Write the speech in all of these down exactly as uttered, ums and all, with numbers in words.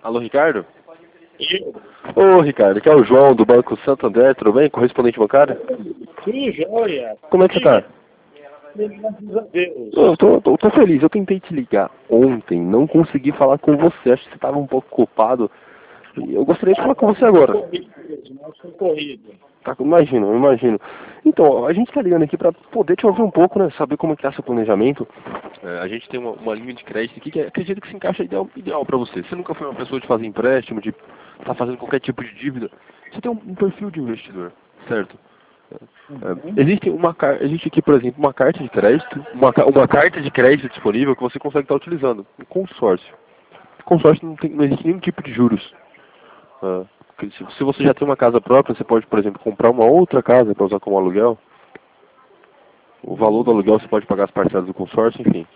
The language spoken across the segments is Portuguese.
Alô, Ricardo? Eu? Ô, Ricardo, aqui é o João do Banco Santander, tudo bem? Correspondente bancário? Tudo jóia. Como é que você tá? Graças a Deus. Eu tô, tô, tô feliz, eu tentei te ligar ontem, não consegui falar com você, acho que você estava um pouco ocupado. E eu gostaria de falar com você agora. Nós somos corrido. Tá, imagino, eu imagino. Então, a gente tá ligando aqui para poder te ouvir um pouco, né? Saber como é que tá seu planejamento. É, a gente tem uma, uma linha de crédito aqui que acredito que se encaixa ideal, ideal para você. Você nunca foi uma pessoa de fazer empréstimo, de estar tá fazendo qualquer tipo de dívida. Você tem um, um perfil de investidor, certo? É, existe, uma, existe aqui, por exemplo, uma carta de crédito, uma, uma carta de crédito disponível que você consegue estar utilizando. Um consórcio. Consórcio não, tem, não existe nenhum tipo de juros. É, se você já tem uma casa própria, você pode, por exemplo, comprar uma outra casa para usar como aluguel. O valor do aluguel você pode pagar as parcelas do consórcio, enfim.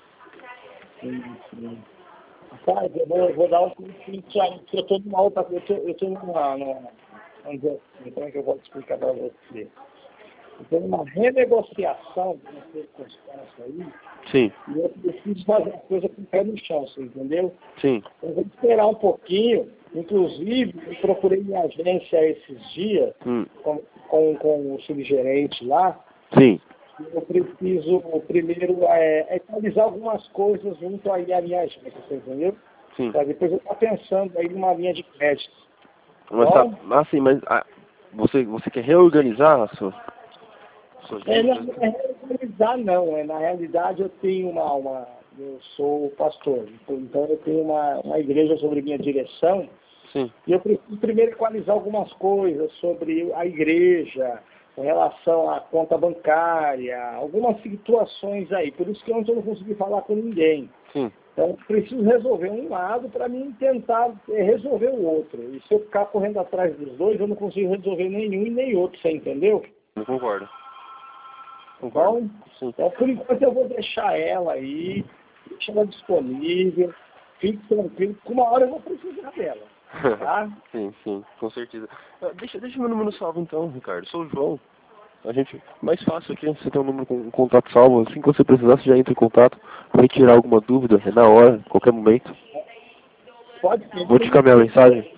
Sim, sim. Rapaz, eu vou, eu vou dar um pouquinho aí, porque eu estou numa outra coisa, eu estou numa, numa, vamos dizer assim, como é que eu vou explicar para você? Eu estou numa renegociação de uma circunstância aí, Sim. e eu preciso fazer a coisa com o pé no chão, você entendeu? Sim. Eu vou esperar um pouquinho, inclusive, eu procurei minha agência esses dias, Hum. com, com, com o subgerente lá. Sim. Eu preciso, primeiro, é, equalizar algumas coisas junto aí à minha agência, você entendeu? Sim. Pra depois eu estar pensando aí numa linha de crédito. Mas Bom, tá, ah, sim, mas ah, você, você quer reorganizar a sua, suas é, não dívidas? é reorganizar não, é, na realidade eu tenho uma, uma, eu sou pastor, então eu tenho uma, uma igreja sobre minha direção, Sim. e eu preciso primeiro equalizar algumas coisas sobre a igreja, em relação à conta bancária, algumas situações aí. Por isso que ontem eu não consegui falar com ninguém. Sim. Então, eu preciso resolver um lado para mim tentar resolver o outro. E se eu ficar correndo atrás dos dois, eu não consigo resolver nenhum e nem outro, você entendeu? Eu concordo. Concordo. Então, Sim. então, por enquanto eu vou deixar ela aí, deixar ela disponível, fique tranquilo, que uma hora eu vou precisar dela. Tá? Sim, sim, com certeza. Ah, deixa, deixa meu número salvo então, Ricardo. Sou o João. A gente, mais fácil aqui, você tem um número com um contato salvo. Assim que você precisar, você já entra em contato. Vai tirar alguma dúvida, é na hora, qualquer momento. Pode ser. Vou te ficar minha mensagem.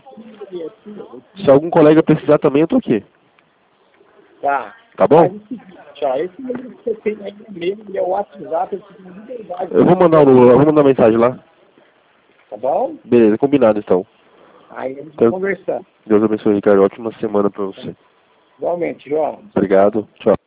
Se algum colega precisar também, eu tô aqui. Tá. Tá bom? Mas o seguinte, ó, esse número que você tem aí é meu, ele é o WhatsApp, eu preciso de liberdade. Eu vou mandar o número, eu vou mandar mensagem lá. Tá bom? Beleza, combinado então. Aí a gente vai Então, conversar. Deus abençoe, Ricardo. Ótima semana pra você. Igualmente, João. Obrigado. Tchau.